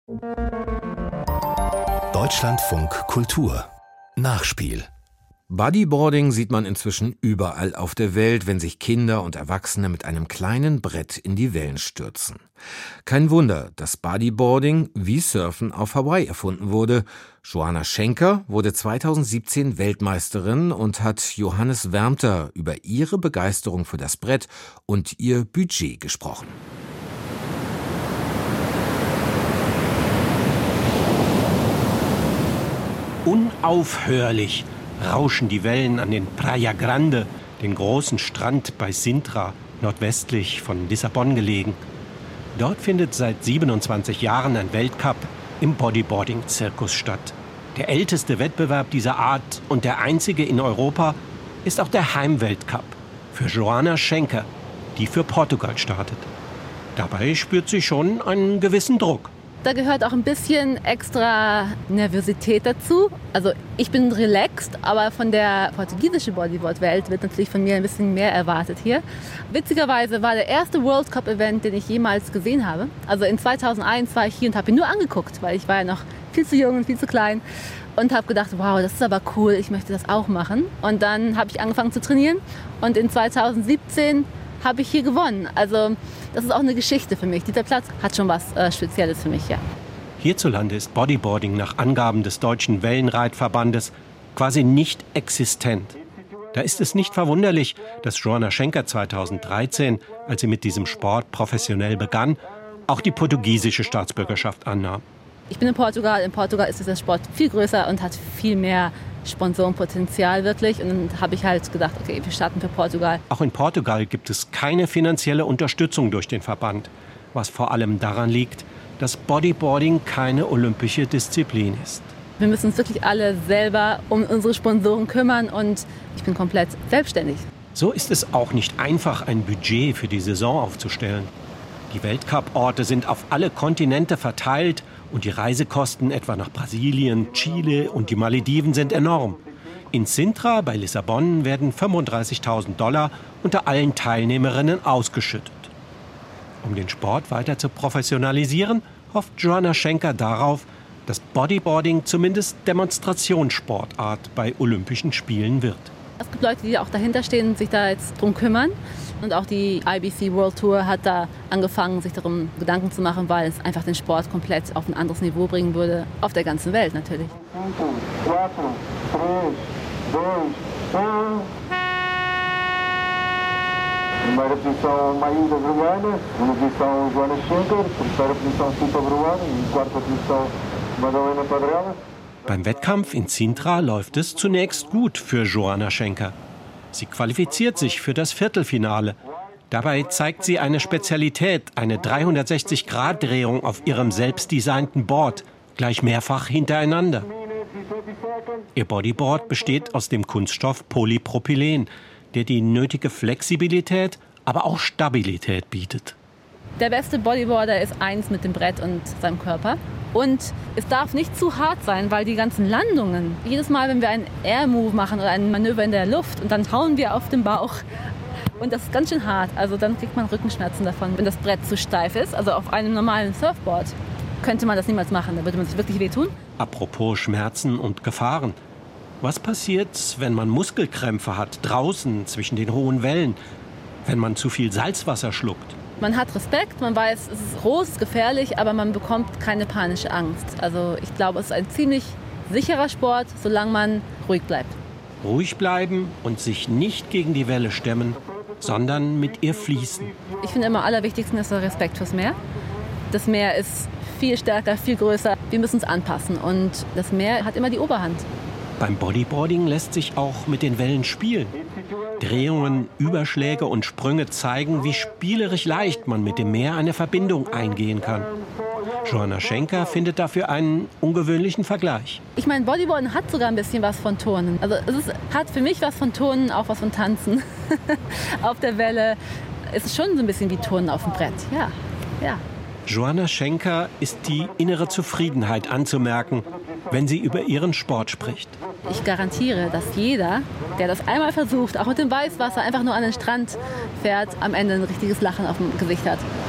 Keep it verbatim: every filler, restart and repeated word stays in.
Deutschlandfunk Kultur Nachspiel. Bodyboarding sieht man inzwischen überall auf der Welt, wenn sich Kinder und Erwachsene mit einem kleinen Brett in die Wellen stürzen. Kein Wunder, dass Bodyboarding wie Surfen auf Hawaii erfunden wurde. Joanna Schenker wurde zweitausendsiebzehn Weltmeisterin und hat Johannes Wärmter über ihre Begeisterung für das Brett und ihr Budget gesprochen. Unaufhörlich rauschen die Wellen an den Praia Grande, den großen Strand bei Sintra, nordwestlich von Lissabon gelegen. Dort findet seit siebenundzwanzig Jahren ein Weltcup im Bodyboarding-Zirkus statt. Der älteste Wettbewerb dieser Art und der einzige in Europa ist auch der Heimweltcup für Joanna Schenker, die für Portugal startet. Dabei spürt sie schon einen gewissen Druck. Da gehört auch ein bisschen extra Nervosität dazu. Also ich bin relaxed, aber von der portugiesischen Bodyboard-Welt wird natürlich von mir ein bisschen mehr erwartet hier. Witzigerweise war der erste World Cup-Event, den ich jemals gesehen habe. Also in zweitausendeins war ich hier und habe ihn nur angeguckt, weil ich war ja noch viel zu jung und viel zu klein. Und habe gedacht, wow, das ist aber cool, ich möchte das auch machen. Und dann habe ich angefangen zu trainieren und in zweitausendsiebzehn habe ich hier gewonnen. Also das ist auch eine Geschichte für mich. Dieser Platz hat schon was äh, Spezielles für mich, ja. Hierzulande ist Bodyboarding nach Angaben des Deutschen Wellenreitverbandes quasi nicht existent. Da ist es nicht verwunderlich, dass Joanna Schenker zweitausenddreizehn, als sie mit diesem Sport professionell begann, auch die portugiesische Staatsbürgerschaft annahm. Ich bin in Portugal. In Portugal ist dieser Sport viel größer und hat viel mehr Sponsorenpotenzial wirklich. Und dann habe ich halt gedacht, okay, wir starten für Portugal. Auch in Portugal gibt es keine finanzielle Unterstützung durch den Verband. Was vor allem daran liegt, dass Bodyboarding keine olympische Disziplin ist. Wir müssen uns wirklich alle selber um unsere Sponsoren kümmern und ich bin komplett selbstständig. So ist es auch nicht einfach, ein Budget für die Saison aufzustellen. Die Weltcup-Orte sind auf alle Kontinente verteilt und die Reisekosten etwa nach Brasilien, Chile und die Malediven sind enorm. In Sintra bei Lissabon werden fünfunddreißigtausend Dollar unter allen Teilnehmerinnen ausgeschüttet. Um den Sport weiter zu professionalisieren, hofft Joanna Schenker darauf, dass Bodyboarding zumindest Demonstrationssportart bei Olympischen Spielen wird. Es gibt Leute, die auch dahinter stehen und sich da jetzt drum kümmern. Und auch die I B C World Tour hat da angefangen, sich darum Gedanken zu machen, weil es einfach den Sport komplett auf ein anderes Niveau bringen würde. Auf der ganzen Welt natürlich. Primeira posição, Maílda Brugana. Segunda posição, Joanna Schenker. Terceira posição, Cipa Brugana. E quarta posição, Madalena Padrela. Beim Wettkampf in Sintra läuft es zunächst gut für Joanna Schenker. Sie qualifiziert sich für das Viertelfinale. Dabei zeigt sie eine Spezialität, eine dreihundertsechzig Grad Drehung auf ihrem selbstdesignten Board, gleich mehrfach hintereinander. Ihr Bodyboard besteht aus dem Kunststoff Polypropylen, der die nötige Flexibilität, aber auch Stabilität bietet. Der beste Bodyboarder ist eins mit dem Brett und seinem Körper. Und es darf nicht zu hart sein, weil die ganzen Landungen, jedes Mal, wenn wir einen Air-Move machen oder ein Manöver in der Luft und dann hauen wir auf den Bauch. Und das ist ganz schön hart, also dann kriegt man Rückenschmerzen davon, wenn das Brett zu steif ist. Also auf einem normalen Surfboard könnte man das niemals machen, da würde man sich wirklich wehtun. Apropos Schmerzen und Gefahren. Was passiert, wenn man Muskelkrämpfe hat, draußen zwischen den hohen Wellen, wenn man zu viel Salzwasser schluckt? Man hat Respekt, man weiß, es ist groß, es ist gefährlich, aber man bekommt keine panische Angst. Also ich glaube, es ist ein ziemlich sicherer Sport, solange man ruhig bleibt. Ruhig bleiben und sich nicht gegen die Welle stemmen, sondern mit ihr fließen. Ich finde immer am allerwichtigsten ist der Respekt fürs Meer. Das Meer ist viel stärker, viel größer. Wir müssen uns anpassen und das Meer hat immer die Oberhand. Beim Bodyboarding lässt sich auch mit den Wellen spielen. Drehungen, Überschläge und Sprünge zeigen, wie spielerisch leicht man mit dem Meer eine Verbindung eingehen kann. Joanna Schenker findet dafür einen ungewöhnlichen Vergleich. Ich meine, Bodyboarden hat sogar ein bisschen was von Turnen. Also es ist, hat für mich was von Turnen, auch was von Tanzen. Auf der Welle ist es schon so ein bisschen wie Turnen auf dem Brett. Ja, ja. Joanna Schenker ist die innere Zufriedenheit anzumerken, wenn sie über ihren Sport spricht. Ich garantiere, dass jeder, der das einmal versucht, auch mit dem Weißwasser einfach nur an den Strand fährt, am Ende ein richtiges Lachen auf dem Gesicht hat.